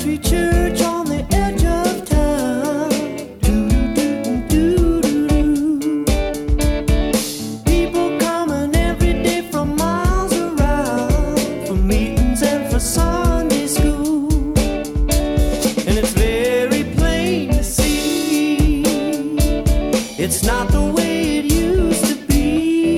country church on the edge of town. People coming every day from miles around for meetings and for Sunday school. And it's very plain to see it's not the way it used to be.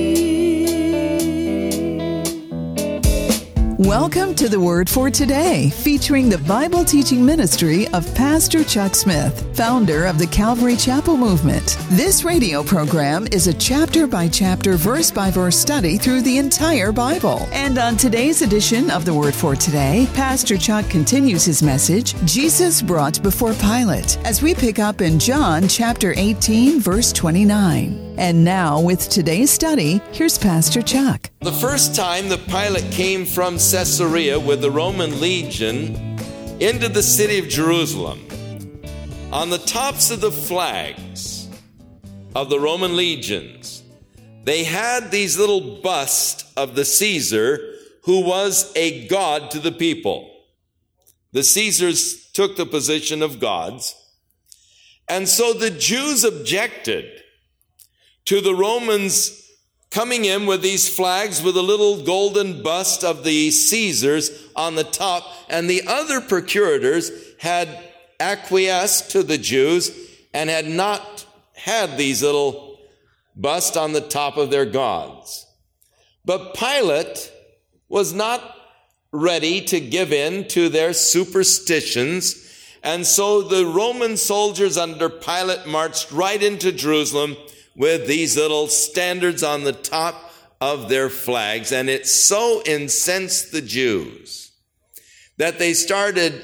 Welcome to the Word for Today, featuring the Bible teaching ministry of Pastor Chuck Smith, founder of the Calvary Chapel Movement. This radio program is a chapter-by-chapter, verse-by-verse study through the entire Bible. And on today's edition of the Word for Today, Pastor Chuck continues his message, Jesus Brought Before Pilate, as we pick up in John chapter 18, verse 29. And now, with today's study, here's Pastor Chuck. The first time that Pilate came from Caesarea with the Roman legion into the city of Jerusalem, on the tops of the flags of the Roman legions, they had these little busts of the Caesar, who was a god to the people. The Caesars took the position of gods. And so the Jews objected to the Romans coming in with these flags with a little golden bust of the Caesars on the top, and the other procurators had acquiesced to the Jews and had not had these little busts on the top of their gods. But Pilate was not ready to give in to their superstitions, and so the Roman soldiers under Pilate marched right into Jerusalem with these little standards on the top of their flags. And it so incensed the Jews that they started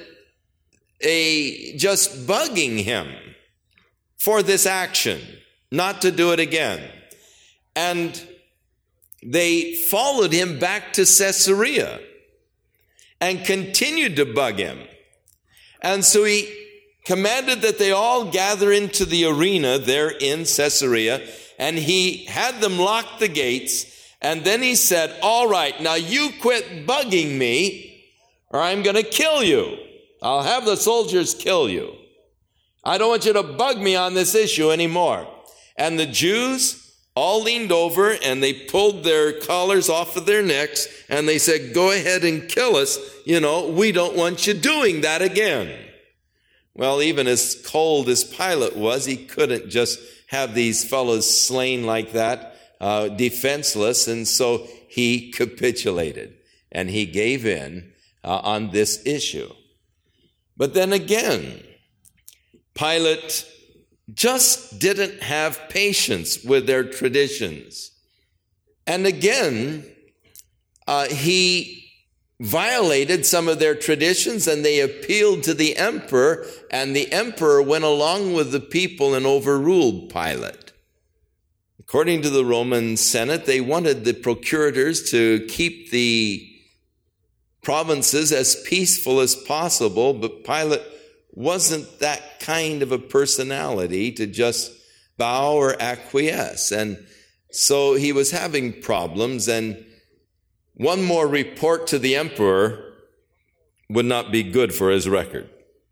just bugging him for this action, not to do it again. And they followed him back to Caesarea and continued to bug him. And so he commanded that they all gather into the arena there in Caesarea, and he had them lock the gates, and then he said, all right, now you quit bugging me, or I'm going to kill you. I'll have the soldiers kill you. I don't want you to bug me on this issue anymore. And the Jews all leaned over, and they pulled their collars off of their necks, and they said, go ahead and kill us. We don't want you doing that again. Well, even as cold as Pilate was, he couldn't just have these fellows slain like that, defenseless, and so he capitulated, and he gave in on this issue. But then again, Pilate just didn't have patience with their traditions. And again, he violated some of their traditions, and they appealed to the emperor, and the emperor went along with the people and overruled Pilate. According to the Roman Senate, they wanted the procurators to keep the provinces as peaceful as possible, but Pilate wasn't that kind of a personality to just bow or acquiesce. And so he was having problems, and one more report to the emperor would not be good for his record.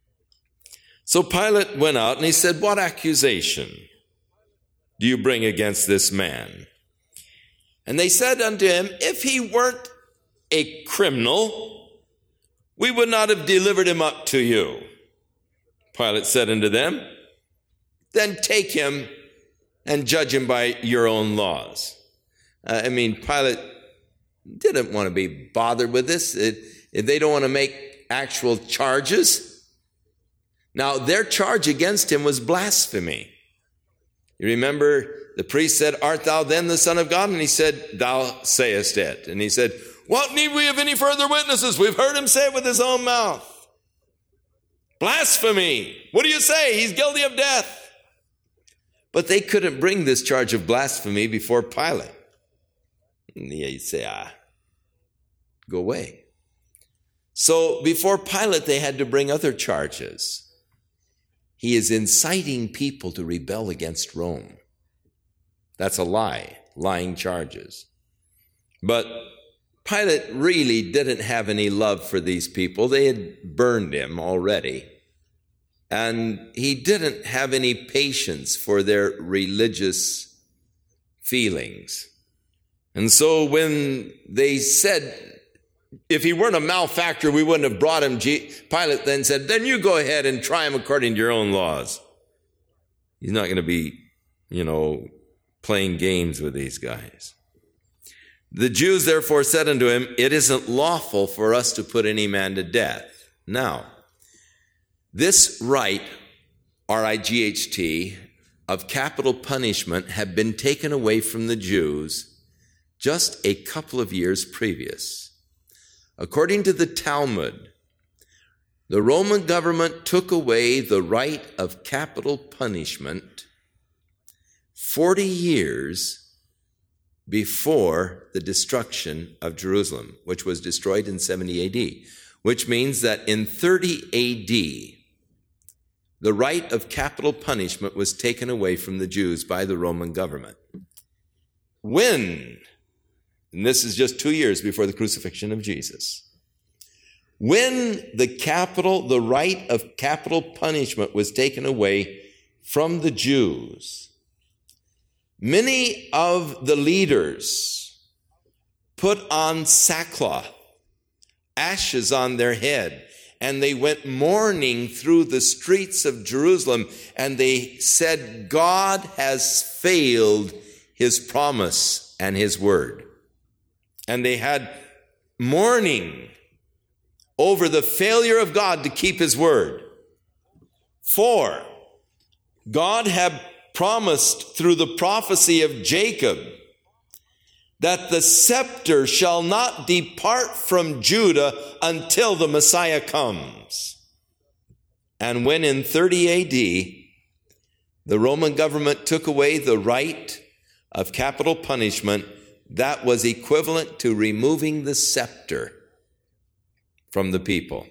So Pilate went out and he said, what accusation do you bring against this man? And they said unto him, if he weren't a criminal, we would not have delivered him up to you. Pilate said unto them, then take him and judge him by your own laws. Pilate didn't want to be bothered with this. They don't want to make actual charges. Now, their charge against him was blasphemy. You remember the priest said, art thou then the Son of God? And he said, thou sayest it. And he said, what need we of any further witnesses? We've heard him say it with his own mouth. Blasphemy. What do you say? He's guilty of death. But they couldn't bring this charge of blasphemy before Pilate. And you'd say, go away. So before Pilate, they had to bring other charges. He is inciting people to rebel against Rome. That's a lie, lying charges. But Pilate really didn't have any love for these people. They had burned him already. And he didn't have any patience for their religious feelings. And so when they said, if he weren't a malefactor, we wouldn't have brought him, Pilate then said, then you go ahead and try him according to your own laws. He's not going to be, playing games with these guys. The Jews therefore said unto him, it isn't lawful for us to put any man to death. Now, this right, R-I-G-H-T, of capital punishment had been taken away from the Jews just a couple of years previous. According to the Talmud, the Roman government took away the right of capital punishment 40 years before the destruction of Jerusalem, which was destroyed in 70 AD, which means that in 30 AD, the right of capital punishment was taken away from the Jews by the Roman government. When, and this is just 2 years before the crucifixion of Jesus, when the right of capital punishment was taken away from the Jews, many of the leaders put on sackcloth, ashes on their head, and they went mourning through the streets of Jerusalem, and they said, God has failed his promise and his word. And they had mourning over the failure of God to keep his word. For God had promised through the prophecy of Jacob that the scepter shall not depart from Judah until the Messiah comes. And when in 30 AD, the Roman government took away the right of capital punishment, that was equivalent to removing the scepter from the people.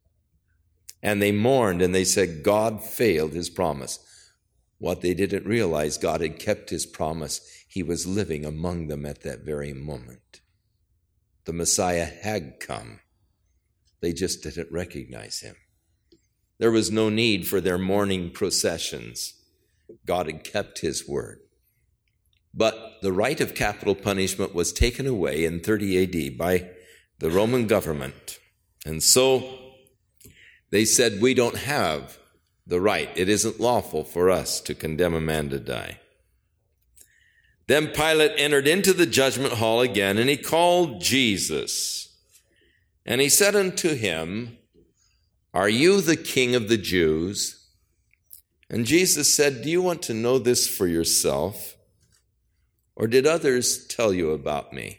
And they mourned and they said, God failed his promise. What they didn't realize, God had kept his promise. He was living among them at that very moment. The Messiah had come. They just didn't recognize him. There was no need for their mourning processions. God had kept his word. But the right of capital punishment was taken away in 30 AD by the Roman government. And so they said, we don't have the right. It isn't lawful for us to condemn a man to die. Then Pilate entered into the judgment hall again, and he called Jesus. And he said unto him, are you the king of the Jews? And Jesus said, do you want to know this for yourself? Or did others tell you about me?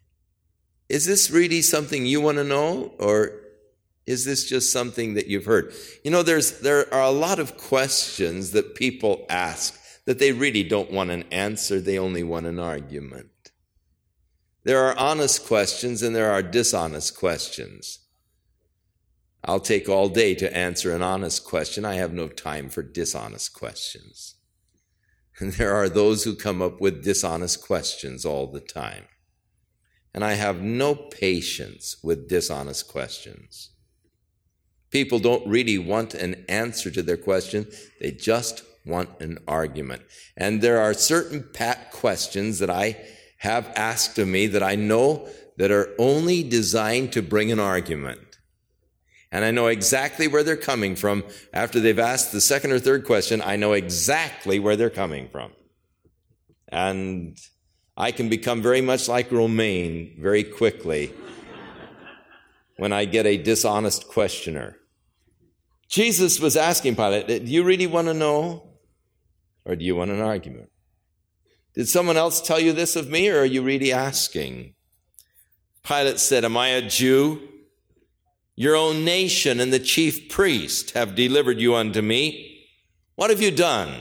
Is this really something you want to know? Or is this just something that you've heard? There are a lot of questions that people ask that they really don't want an answer. They only want an argument. There are honest questions and there are dishonest questions. I'll take all day to answer an honest question. I have no time for dishonest questions. And there are those who come up with dishonest questions all the time. And I have no patience with dishonest questions. People don't really want an answer to their question. They just want an argument. And there are certain pat questions that I have asked of me that I know that are only designed to bring an argument. And I know exactly where they're coming from. After they've asked the second or third question, I know exactly where they're coming from. And I can become very much like Romaine very quickly when I get a dishonest questioner. Jesus was asking Pilate, do you really want to know? Or do you want an argument? Did someone else tell you this of me, or are you really asking? Pilate said, am I a Jew? Your own nation and the chief priest have delivered you unto me. What have you done?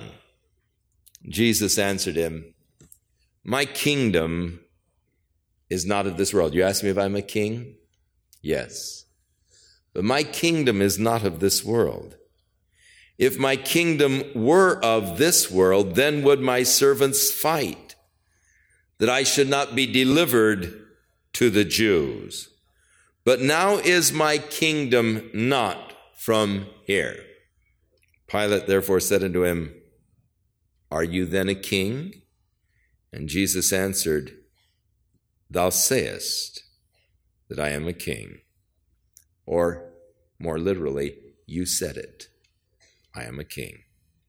Jesus answered him, my kingdom is not of this world. You asked me if I'm a king? Yes. But my kingdom is not of this world. If my kingdom were of this world, then would my servants fight, that I should not be delivered to the Jews. But now is my kingdom not from here. Pilate therefore said unto him, Are you then a king? And Jesus answered, Thou sayest that I am a king. Or, more literally, you said it. I am a king.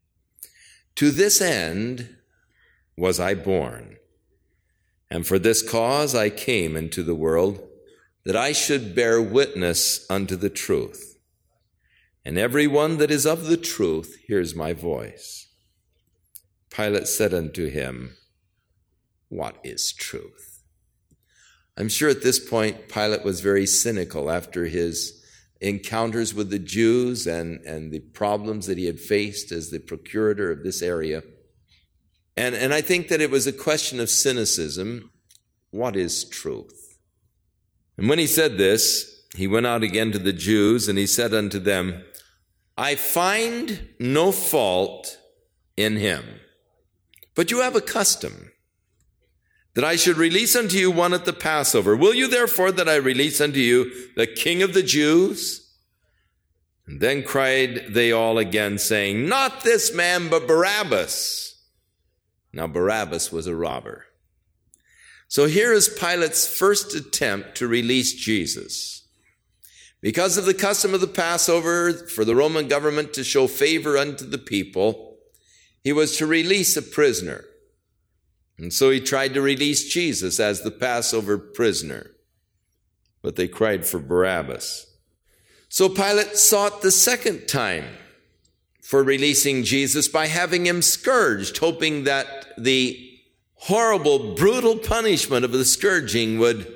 To this end was I born, and for this cause I came into the world, that I should bear witness unto the truth. And every one that is of the truth hears my voice. Pilate said unto him, What is truth? I'm sure at this point Pilate was very cynical after his encounters with the Jews and the problems that he had faced as the procurator of this area. And I think that it was a question of cynicism. What is truth? And when he said this, he went out again to the Jews, and he said unto them, I find no fault in him. But you have a custom, that I should release unto you one at the Passover. Will you therefore that I release unto you the King of the Jews? And then cried they all again, saying, Not this man, but Barabbas. Now Barabbas was a robber. So here is Pilate's first attempt to release Jesus. Because of the custom of the Passover, for the Roman government to show favor unto the people, he was to release a prisoner. And so he tried to release Jesus as the Passover prisoner. But they cried for Barabbas. So Pilate sought the second time for releasing Jesus by having him scourged, hoping that the horrible, brutal punishment of the scourging would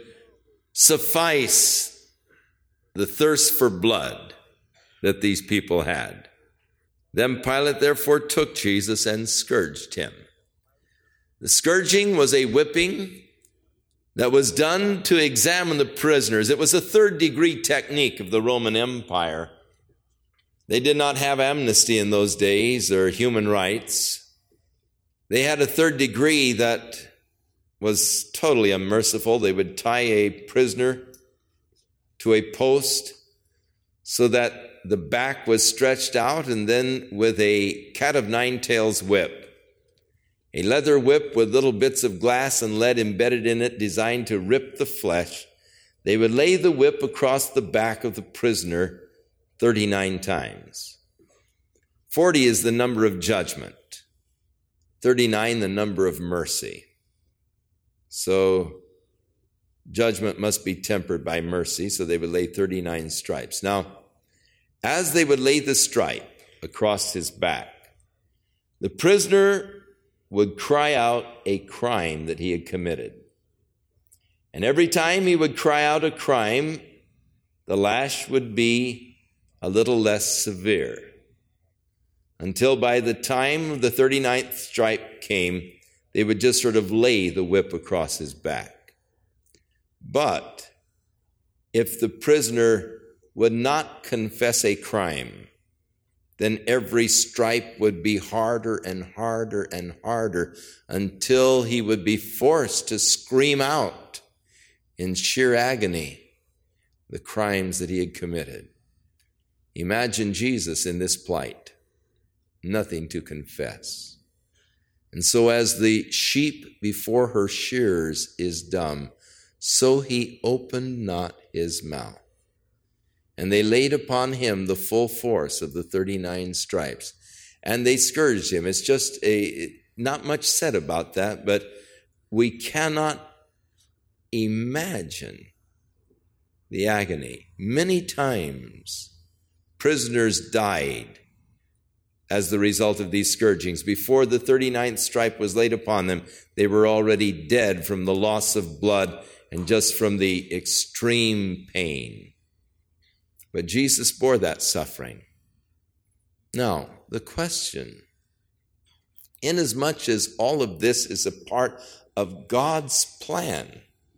suffice the thirst for blood that these people had. Then Pilate therefore took Jesus and scourged him. The scourging was a whipping that was done to examine the prisoners. It was a third-degree technique of the Roman Empire. They did not have amnesty in those days or human rights. They had a third degree that was totally unmerciful. They would tie a prisoner to a post so that the back was stretched out, and then with a cat of nine tails whip, a leather whip with little bits of glass and lead embedded in it designed to rip the flesh, they would lay the whip across the back of the prisoner 39 times. 40 is the number of judgment. 39, the number of mercy. So judgment must be tempered by mercy, so they would lay 39 stripes. Now, as they would lay the stripe across his back, the prisoner would cry out a crime that he had committed. And every time he would cry out a crime, the lash would be a little less severe, until by the time the 39th stripe came, they would just sort of lay the whip across his back. But if the prisoner would not confess a crime, then every stripe would be harder and harder and harder until he would be forced to scream out in sheer agony the crimes that he had committed. Imagine Jesus in this plight. Nothing to confess. And so as the sheep before her shearers is dumb, so he opened not his mouth. And they laid upon him the full force of the 39 stripes. And they scourged him. It's just not much said about that, but we cannot imagine the agony. Many times prisoners died as the result of these scourgings. Before the 39th stripe was laid upon them, they were already dead from the loss of blood and just from the extreme pain. But Jesus bore that suffering. Now, the question, inasmuch as all of this is a part of God's plan,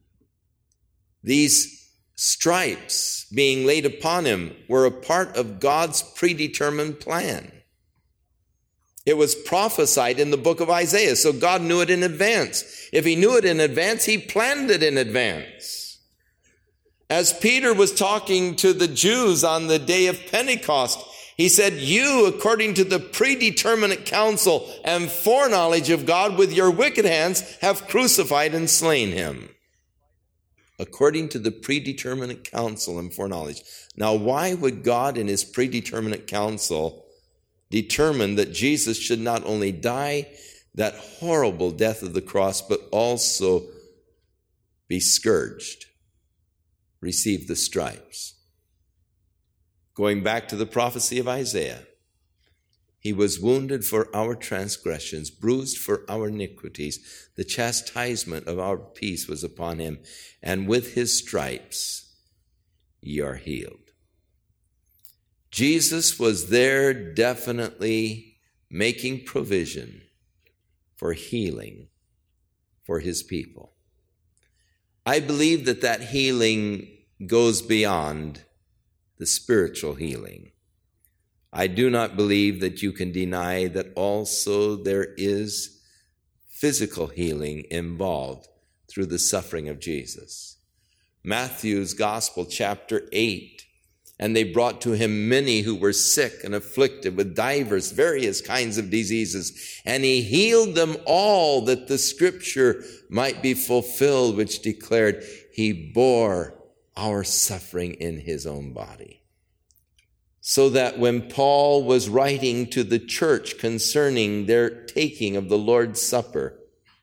these stripes being laid upon him were a part of God's predetermined plan. It was prophesied in the book of Isaiah, so God knew it in advance. If he knew it in advance, he planned it in advance. As Peter was talking to the Jews on the day of Pentecost, he said, you, according to the predeterminate counsel and foreknowledge of God, with your wicked hands have crucified and slain him. According to the predeterminate counsel and foreknowledge. Now, why would God in his predeterminate counsel determine that Jesus should not only die that horrible death of the cross, but also be scourged, receive the stripes? Going back to the prophecy of Isaiah, he was wounded for our transgressions, bruised for our iniquities. The chastisement of our peace was upon him, and with his stripes ye are healed. Jesus was there definitely making provision for healing for his people. I believe that that healing goes beyond the spiritual healing. I do not believe that you can deny that also there is physical healing involved through the suffering of Jesus. Matthew's Gospel, chapter 8, and they brought to him many who were sick and afflicted with divers, various kinds of diseases, and he healed them all, that the scripture might be fulfilled, which declared, he bore our suffering in his own body. So that when Paul was writing to the church concerning their taking of the Lord's Supper,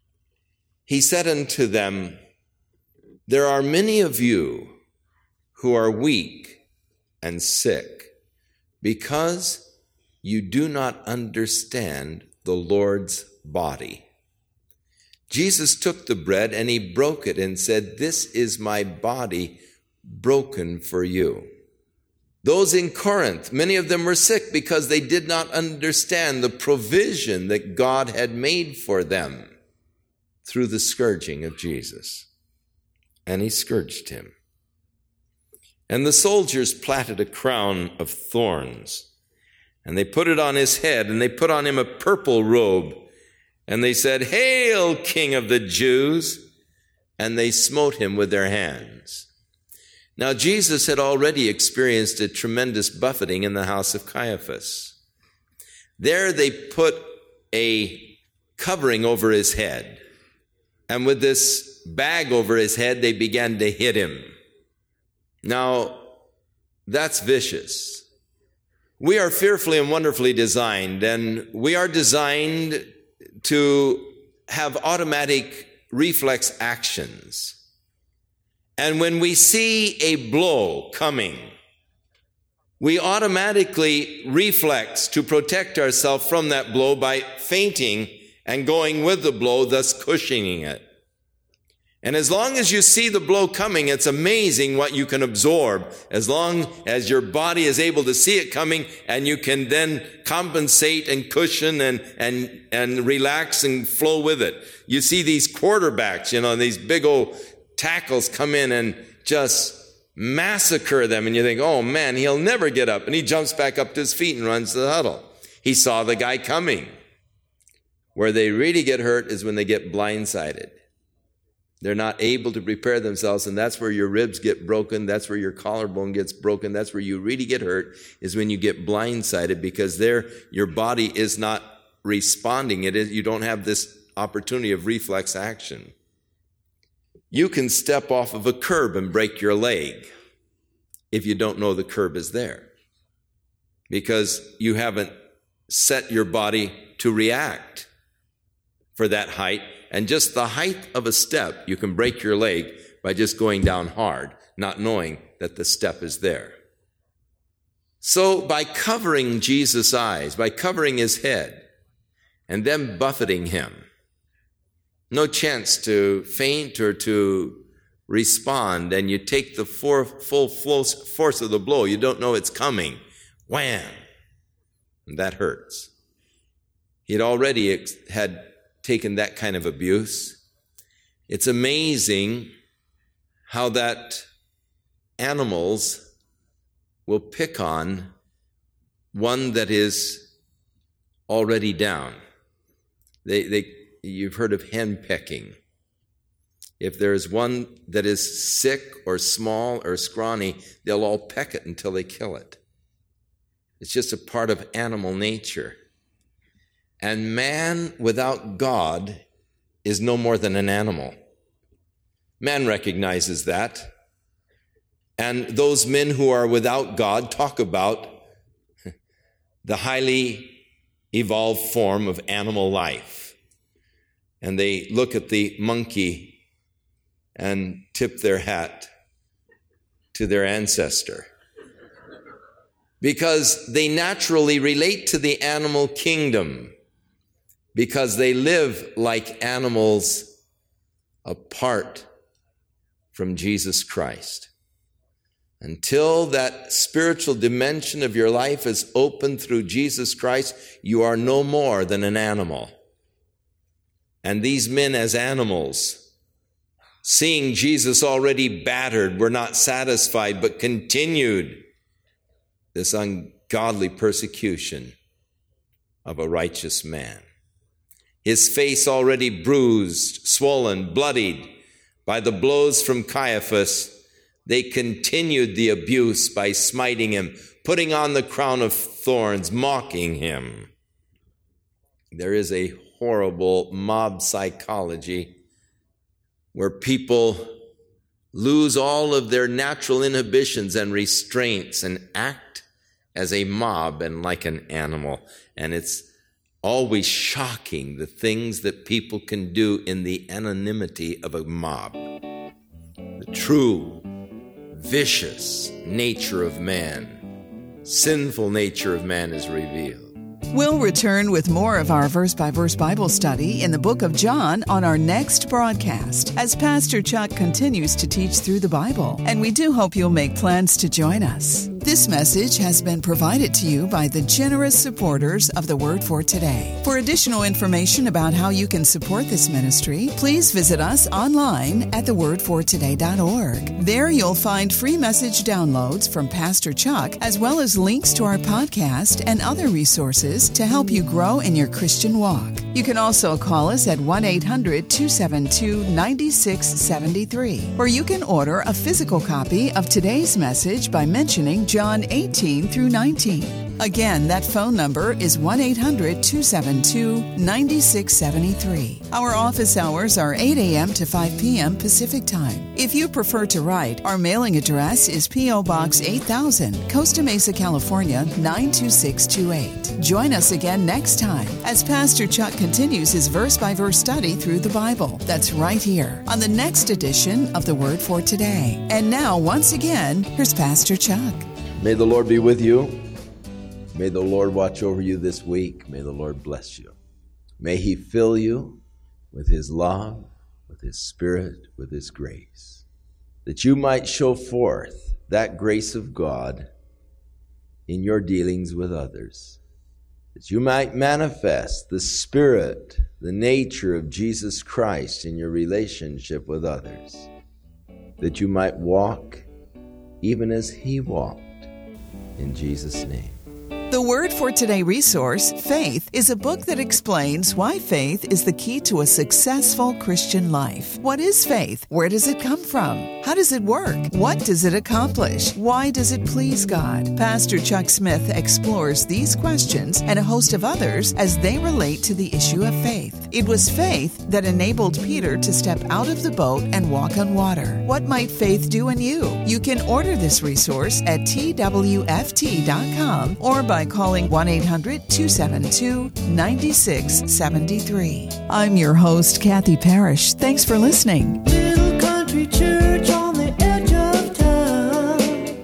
he said unto them, there are many of you who are weak and sick, because you do not understand the Lord's body. Jesus took the bread and he broke it and said, this is my body broken for you. Those in Corinth, many of them were sick because they did not understand the provision that God had made for them through the scourging of Jesus. And he scourged him. And the soldiers platted a crown of thorns, and they put it on his head, and they put on him a purple robe, and they said, Hail, King of the Jews! And they smote him with their hands. Now, Jesus had already experienced a tremendous buffeting in the house of Caiaphas. There they put a covering over his head, and with this bag over his head, they began to hit him. Now, that's vicious. We are fearfully and wonderfully designed, and we are designed to have automatic reflex actions. And when we see a blow coming, we automatically reflex to protect ourselves from that blow by fainting and going with the blow, thus cushioning it. And as long as you see the blow coming, it's amazing what you can absorb, as long as your body is able to see it coming, and you can then compensate and cushion and relax and flow with it. You see these quarterbacks, these big old tackles come in and just massacre them, and you think, oh man, he'll never get up. And he jumps back up to his feet and runs to the huddle. He saw the guy coming. Where they really get hurt is when they get blindsided. They're not able to prepare themselves, and that's where your ribs get broken. That's where your collarbone gets broken. That's where you really get hurt, is when you get blindsided, because there your body is not responding. You don't have this opportunity of reflex action. You can step off of a curb and break your leg if you don't know the curb is there, because you haven't set your body to react for that height. And just the height of a step, you can break your leg by just going down hard, not knowing that the step is there. So by covering Jesus' eyes, by covering his head, and then buffeting him, no chance to faint or to respond, and you take the full force of the blow. You don't know it's coming. Wham! And that hurts. He'd already had taken that kind of abuse. It's amazing how that animals will pick on one that is already down. You've heard of hen pecking. if there's one that is sick or small or scrawny, they'll all peck it until they kill it. It's just a part of animal nature. And man without God is no more than an animal. Man recognizes that. And those men who are without God talk about the highly evolved form of animal life. And they look at the monkey and tip their hat to their ancestor, because they naturally relate to the animal kingdom, because they live like animals apart from Jesus Christ. Until that spiritual dimension of your life is opened through Jesus Christ, you are no more than an animal. And these men as animals, seeing Jesus already battered, were not satisfied, but continued this ungodly persecution of a righteous man. His face already bruised, swollen, bloodied by the blows from Caiaphas, they continued the abuse by smiting him, putting on the crown of thorns, mocking him. There is a horrible mob psychology where people lose all of their natural inhibitions and restraints and act as a mob and like an animal. And it's always shocking, the things that people can do in the anonymity of a mob. The true vicious nature of man, sinful nature of man is revealed. We'll return with more of our verse-by-verse Bible study in the book of John on our next broadcast as Pastor Chuck continues to teach through the Bible, and we do hope you'll make plans to join us. This message has been provided to you by the generous supporters of the Word for Today. For additional information about how you can support this ministry, please visit us online at thewordfortoday.org. There you'll find free message downloads from Pastor Chuck, as well as links to our podcast and other resources to help you grow in your Christian walk. You can also call us at 1-800-272-9673, or you can order a physical copy of today's message by mentioning John 18 through 19. Again, that phone number is 1-800-272-9673. Our office hours are 8 a.m. to 5 p.m. Pacific Time. If you prefer to write, our mailing address is P.O. Box 8000, Costa Mesa, California, 92628. Join us again next time as Pastor Chuck continues his verse-by-verse study through the Bible. That's right here on the next edition of The Word for Today. And now, once again, here's Pastor Chuck. May the Lord be with you. May the Lord watch over you this week. May the Lord bless you. May He fill you with His love, with His Spirit, with His grace, that you might show forth that grace of God in your dealings with others, that you might manifest the Spirit, the nature of Jesus Christ in your relationship with others, that you might walk even as He walked. In Jesus' name. The Word for Today resource, Faith, is a book that explains why faith is the key to a successful Christian life. What is faith? Where does it come from? How does it work? What does it accomplish? Why does it please God? Pastor Chuck Smith explores these questions and a host of others as they relate to the issue of faith. It was faith that enabled Peter to step out of the boat and walk on water. What might faith do in you? You can order this resource at twft.com or by calling 1-800-272-9673. I'm your host, Kathy Parrish. Thanks for listening. Little country church on the edge of town.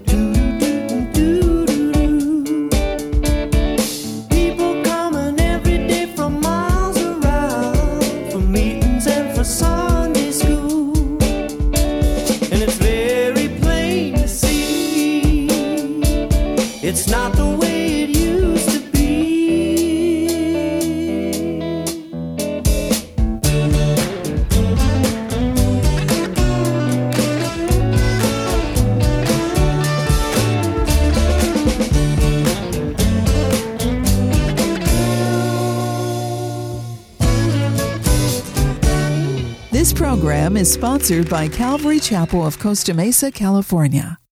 Do-do-do-do-do-do. People coming every day from miles around for meetings and for Sunday school. And it's very plain to see it's not the way it used to be. This program program is sponsored by Calvary Chapel of Costa Mesa, California.